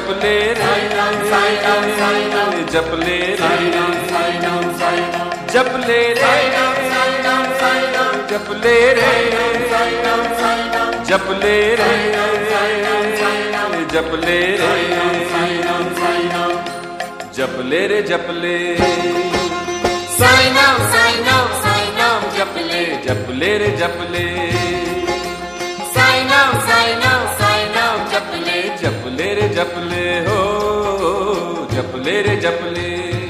जपले रे जपले रे जपले रे जपले रे जपले रे जपले रे जपले रे जपले साईं नाम जपले जपले रे जपले साईं नाम जपले जपले रे जपले हो जपले रे जपले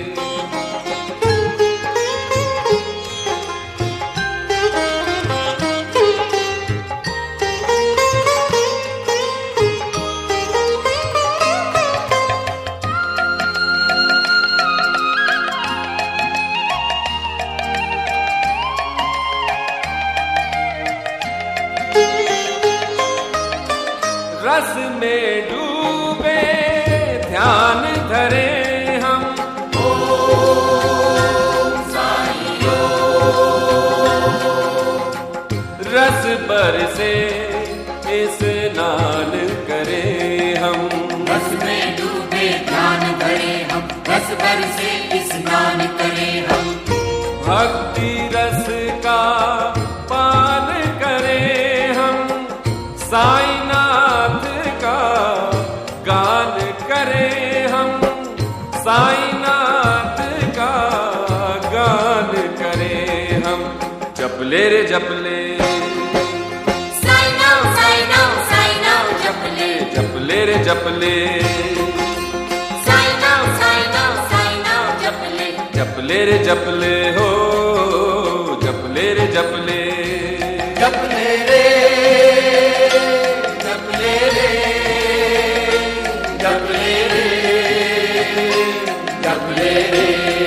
रस में डूबे ध्यान धरे हम ओम साईं रस बरसे स्नान करे हम रस में डूबे ध्यान धरे हम रस बरसे स्नान करे हम भक्ति रस का पान करे हम साईनाथ का गान करे हम साईनाथ का गान करे हम जपले रे जपले साईं नाम जपले जपले रे जपले साईं नाम जपले जपले रे जपले हो जपले रे जपले जपले रे जपले रे जपले रे जपले रे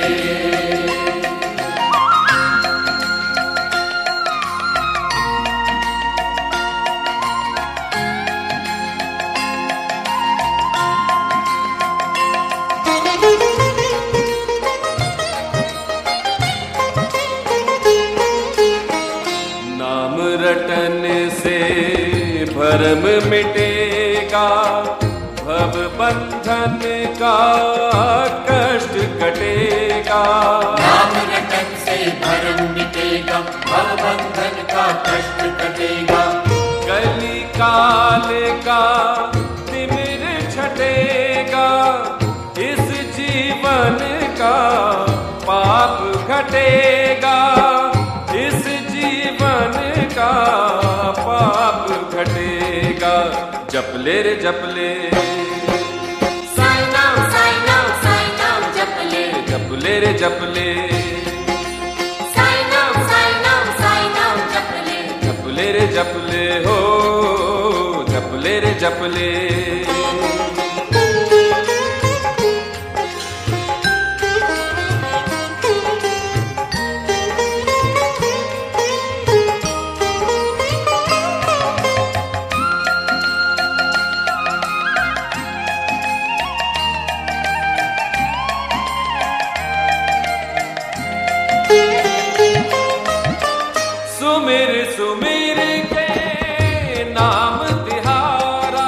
नाम रटन से भरम मिटेगा भव बंधन का कष्ट कटेगा नाम रटन से भरम मिटेगा भव बंधन का कष्ट कटेगा कली काल का तिमिर छटेगा इस जीवन का पाप घटेगा इस जीवन का पाप घटेगा जपले रे जपले साईं नाम जपले जपले रे जपले साईं नाम जपले जपले रे जपले हो जपले रे जपले सुमिर सुमिर के नाम तिहारा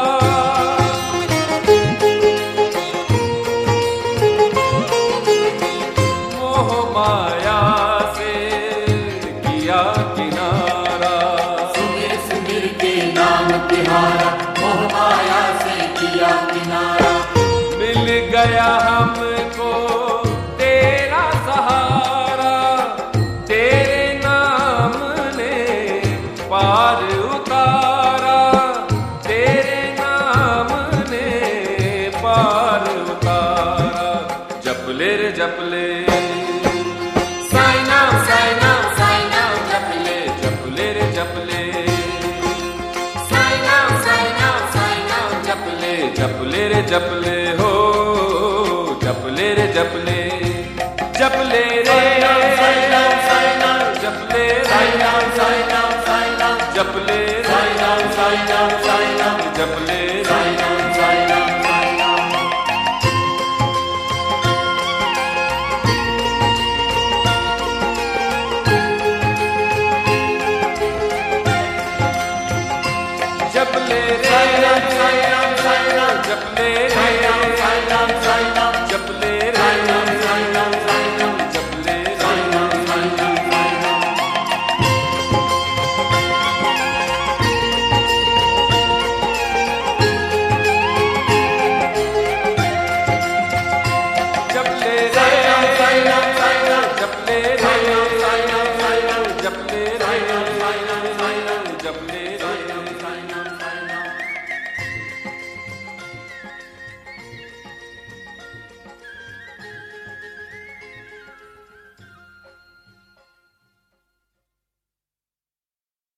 मोह माया से किया किनारा सुमिर सुमिर के नाम तिहारा मोह माया से किया किनारा मिल गया हमको तेरा सहारा तेरे नाम ने पार उतारा तेरे नाम ने पार उतारा जपले रे जपले साईं नाम जपले जपले रे जपले साईं नाम जपले जपले रे जपले हो जपले रे जपले जपले रे जपले जपले जपले जपले रे जपले रे